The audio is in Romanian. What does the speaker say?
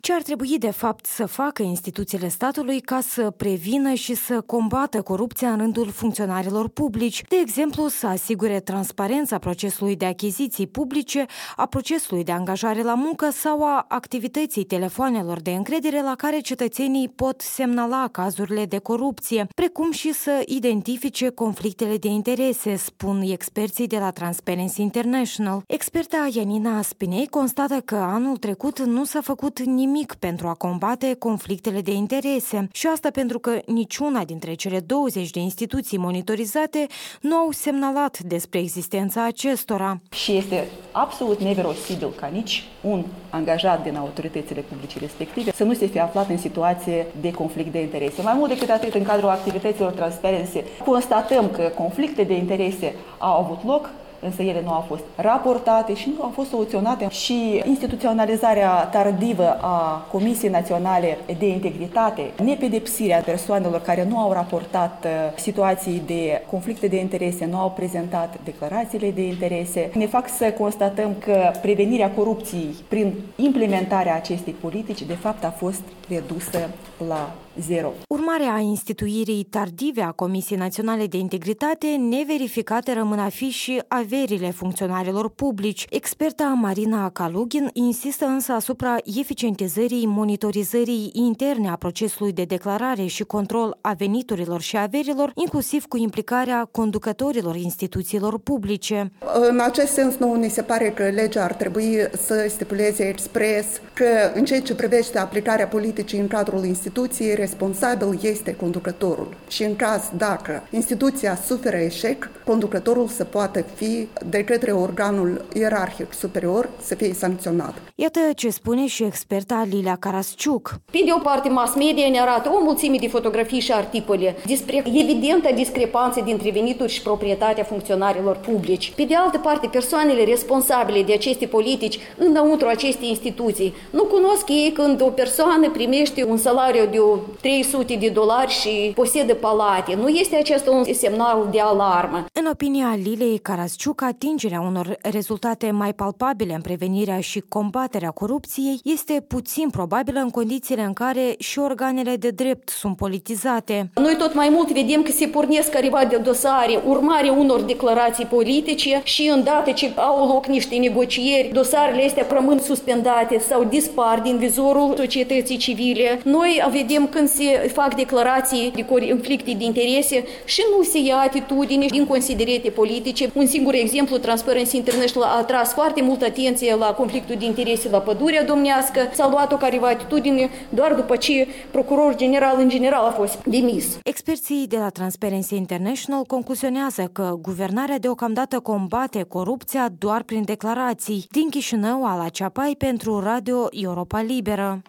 Ce ar trebui de fapt să facă instituțiile statului ca să prevină și să combată corupția în rândul funcționarilor publici? De exemplu, să asigure transparența procesului de achiziții publice, a procesului de angajare la muncă sau a activității telefoanelor de încredere la care cetățenii pot semnala cazurile de corupție, precum și să identifice conflictele de interese, spun experții de la Transparency International. Experta Janina Spinei constată că anul trecut nu s-a făcut nimic pentru a combate conflictele de interese și asta pentru că niciuna dintre cele 20 de instituții monitorizate nu au semnalat despre existența acestora. Și este absolut neverosimil ca nici un angajat din autoritățile publice respective să nu se fie aflat în situație de conflict de interese. Mai mult decât atât, în cadrul activităților Transparency, constatăm că conflicte de interese au avut loc, însă ele nu au fost raportate și nu au fost soluționate. Și instituționalizarea tardivă a Comisiei Naționale de Integritate, nepedepsirea persoanelor care nu au raportat situații de conflicte de interese, nu au prezentat declarațiile de interese, ne fac să constatăm că prevenirea corupției prin implementarea acestei politici, de fapt, a fost redusă la zero. Urmare a instituirii tardive a Comisiei Naționale de Integritate, neverificate rămân a fi și averile funcționarilor publici. Experta Marina Kalugin insistă însă asupra eficientizării monitorizării interne a procesului de declarare și control a veniturilor și averilor, inclusiv cu implicarea conducătorilor instituțiilor publice. În acest sens, nouă ni se pare că legea ar trebui să stipuleze expres că în ceea ce privește aplicarea politicii în cadrul instituției, responsabil este conducătorul și în caz dacă instituția suferă eșec, conducătorul să poată fi de către organul ierarhic superior să fie sancționat. Iată ce spune și experta Lilia Carasciuc. Pe de o parte, mass media ne arată o mulțime de fotografii și articole despre evidentă discrepanță dintre venituri și proprietatea funcționarilor publici. Pe de altă parte, persoanele responsabile de aceste politici înăuntru acestei instituții nu cunosc ei când o persoană primește un salariu de $300 și posedă palate. Nu este acesta un semnal de alarmă. În opinia Liliei Carasciuc, atingerea unor rezultate mai palpabile în prevenirea și combaterea corupției este puțin probabilă în condițiile în care și organele de drept sunt politizate. Noi tot mai mult vedem că se pornesc careva de dosare urmare unor declarații politice și îndată ce au loc niște negocieri, dosarele astea rămân suspendate sau dispar din vizorul societății civile. Noi vedem când se fac declarații de conflicte de interese și nu se ia atitudine din considerente politice. Un singur exemplu, Transparency International a atras foarte multă atenție la conflictul de interese la Pădurea Domnească. S-a luat o careva atitudine doar după ce procurorul general în general a fost demis. Experții de la Transparency International concluzionează că guvernarea deocamdată combate corupția doar prin declarații. Din Chișinău, Ala Ceapai pentru Radio Europa Liberă.